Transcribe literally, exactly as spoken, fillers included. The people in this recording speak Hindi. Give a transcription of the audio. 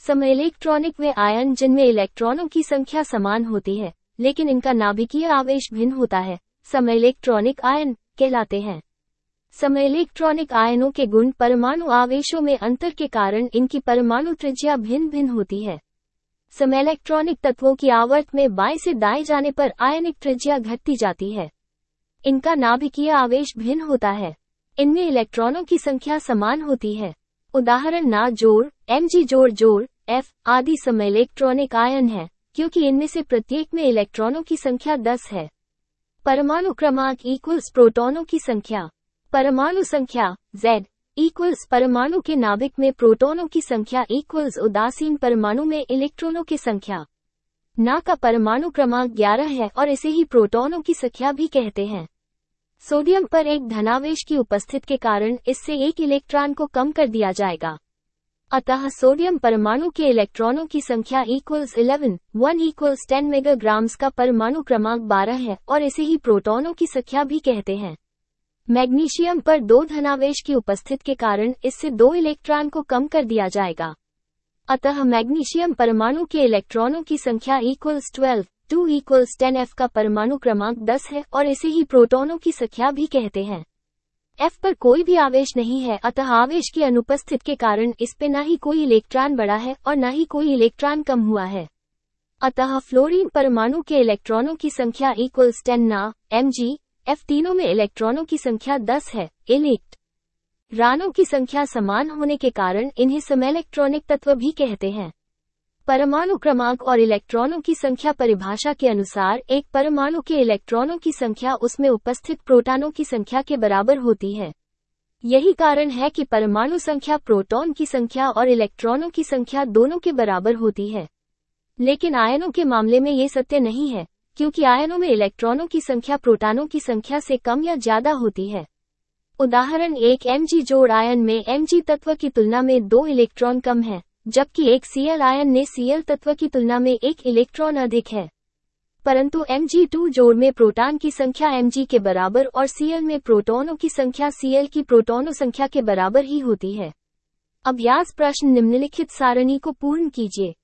समइलेक्ट्रॉनिक वे आयन जिनमें इलेक्ट्रॉनों की संख्या समान होती है, लेकिन इनका नाभिकीय आवेश भिन्न होता है, समइलेक्ट्रॉनिक आयन कहलाते हैं। समइलेक्ट्रॉनिक आयनों के गुण परमाणु आवेशों में अंतर के कारण इनकी परमाणु त्रिज्या भिन्न भिन्न होती है। समइलेक्ट्रॉनिक तत्वों की आवर्त में बाएं से दाएं जाने पर आयनिक त्रिज्या घटती जाती है। इनका नाभिकीय आवेश भिन्न होता है। इनमें इलेक्ट्रॉनों की संख्या समान होती है। उदाहरण ना जोड़, एमजी जोड़ जोड़, एफ आदि समइलेक्ट्रॉनिक आयन है, क्योंकि इनमें से प्रत्येक में इलेक्ट्रॉनों की संख्या दस है। परमाणु क्रमांक इक्वल्स प्रोटॉनों की संख्या। परमाणु संख्या Z इक्वल्स परमाणु के नाभिक में प्रोटॉनों की संख्या इक्वल्स उदासीन परमाणु में इलेक्ट्रॉनों की संख्या। ना का परमाणु क्रमांक ग्यारह है और इसे ही प्रोटॉनों की संख्या भी कहते हैं। सोडियम पर एक धनावेश की उपस्थिति के कारण इससे एक इलेक्ट्रॉन को कम कर दिया जाएगा। अतः सोडियम परमाणु के इलेक्ट्रॉनों की संख्या equals eleven, one equals ten megagrams का परमाणु क्रमांक बारह है और इसे ही प्रोटॉनों की संख्या भी कहते हैं। मैग्नीशियम पर दो धनावेश की उपस्थिति के कारण इससे दो इलेक्ट्रॉन को कम कर दिया जाएगा। अतः मैग्नीशियम परमाणु के इलेक्ट्रॉनों की संख्या equals twelve, two equals ten F का परमाणु क्रमांक दस है और इसे ही प्रोटॉनों की संख्या भी कहते हैं। एफ पर कोई भी आवेश नहीं है, अतः आवेश की अनुपस्थिति के कारण इस पे न ही कोई इलेक्ट्रॉन बढ़ा है और न ही कोई इलेक्ट्रॉन कम हुआ है। अतः फ्लोरीन परमाणु के इलेक्ट्रॉनों की संख्या equals ten Na, M G, F तीनों में इलेक्ट्रॉनों की संख्या दस है। इलेक्ट रानों की संख्या समान होने के कारण इन्हें समइलेक्ट्रॉनिक तत्व भी कहते हैं। परमाणु क्रमांक और इलेक्ट्रॉनों की संख्या परिभाषा के अनुसार एक परमाणु के इलेक्ट्रॉनों की संख्या उसमें उपस्थित प्रोटॉनों की संख्या के बराबर होती है। यही कारण है कि परमाणु संख्या प्रोटॉन की संख्या और इलेक्ट्रॉनों की संख्या दोनों के बराबर होती है। लेकिन आयनों के मामले में ये सत्य नहीं है, क्योंकि आयनों में इलेक्ट्रॉनों की संख्या प्रोटॉनों की संख्या से कम या ज्यादा होती है। उदाहरण एक एमजी जोड़ आयन में एमजी तत्व की तुलना में दो इलेक्ट्रॉन कम है, जबकि एक सीएल आयन ने सीएल तत्व की तुलना में एक इलेक्ट्रॉन अधिक है। परंतु एम जी टू जोड़ में प्रोटॉन की संख्या Mg के बराबर और सीएल में प्रोटॉनों की संख्या सीएल की प्रोटॉनों संख्या के बराबर ही होती है। अभ्यास प्रश्न निम्नलिखित सारणी को पूर्ण कीजिए।